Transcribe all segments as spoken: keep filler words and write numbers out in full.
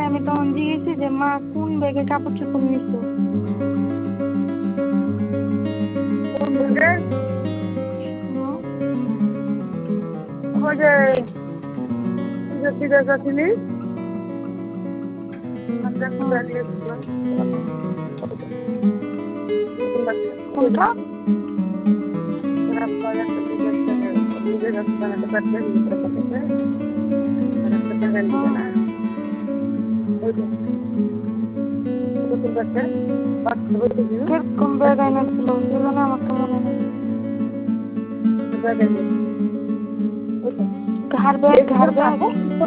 আমি তখন জিজ্ঞেসি যে মা কোন ব্যাগে কাপড় চোপড় নিছো? কোন ব্যাগে? ওই যে যে বিদেশ আছিলি কোনটা? কিরকম ব্যাগ এনেছিল সেগুলো না আমার তো মনে নেই। ঘাড় ব্যাগ, ঘাড় ব্যাগ,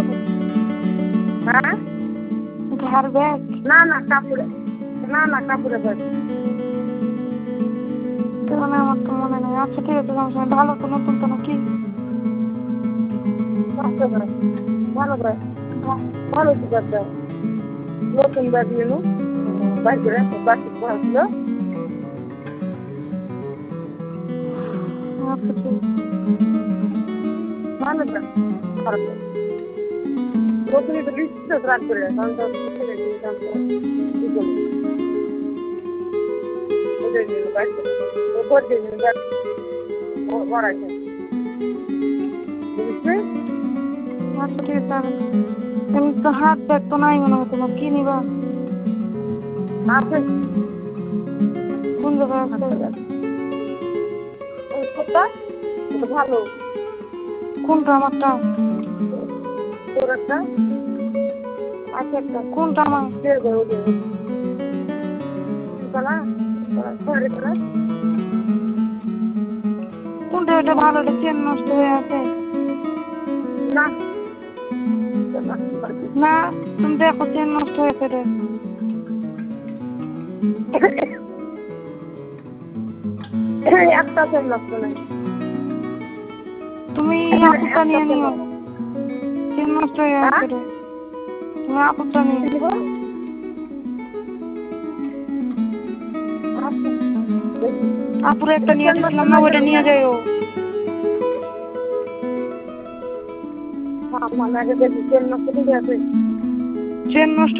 হ্যাঁ ঘাড় ব্যাগ। না না কাপড়ে, না না কাপড়ে ব্যাগ। সেগুলো আমার তো মনে নেই। আচ্ছা ঠিক আছে, সমস্যা নেই। ভালো তো নতুন তো নাকি? ভালো ব্যাগ, ভালো তো ব্যাগটা। নতুন ব্যাগ নিল বাইর করে বাড়ি ছিল। আচ্ছা ঠিক আছে। ভালো ব্যাগ, খারাপ ব্যাগ। নতুনই তো লিখতে রাগ করে কারণ তো ওদের নিল বাইর করে ওপর দিয়ে নিল ব্যাগ ভরাইছে। বুঝছে? আচ্ছা ঠিক আছে। এমনি তো হাত ব্যাগ তো নাই মনে হয় তোমার, কি নিবা? আছে কোন জায়গায় আছে? ওই ছোটটা ওটা ভালো। কোনটা? আমারটা? তোর একটা আচ্ছা একটা। কোনটা আমার? কোনটা? এটা ভালো, এটা চেন নষ্ট হয়ে আছে। না না তুমি দেখো চেন নষ্ট হয়েছে রে। একটা চেন নষ্ট নাই। তুমি আপুরটা নিয়ে নিও, চেন নষ্ট হয়ে আছে রে। তুমি আপুরটা নিয়ে নিও। আপুর একটা নিয়ে আসছিলাম না, ওইটা নিয়ে যাইও। মানে আগে দেখি চেন নষ্ট ঠিক আছে। চেন নষ্ট